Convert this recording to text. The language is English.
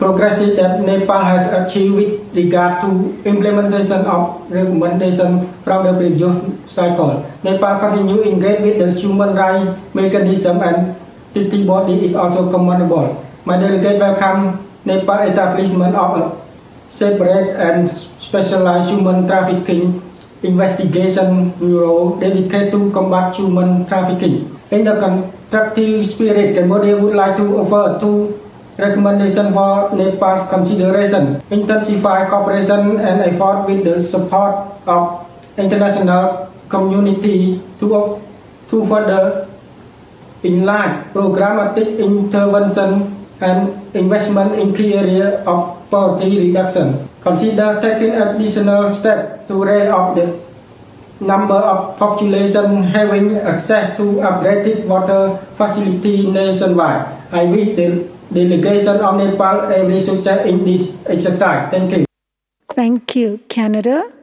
progress that Nepal has achieved with regard to implementation of recommendations from the previous cycle. Nepal continues engage with the human rights mechanism and treaty body is also commendable. My delegate welcome Nepal establishment of a separate and specialized human trafficking investigation bureau dedicated to combat human trafficking. In the constructive spirit, Cambodia would like to offer two recommendations for Nepal's consideration: intensify cooperation and effort with the support of international community to further enlarge programmatic intervention and investment in key areas of poverty reduction. Consider taking additional steps to raise up the number of population having access to upgraded water facility nationwide. I wish the delegation of Nepal every success in this exercise. Thank you. Thank you, Canada.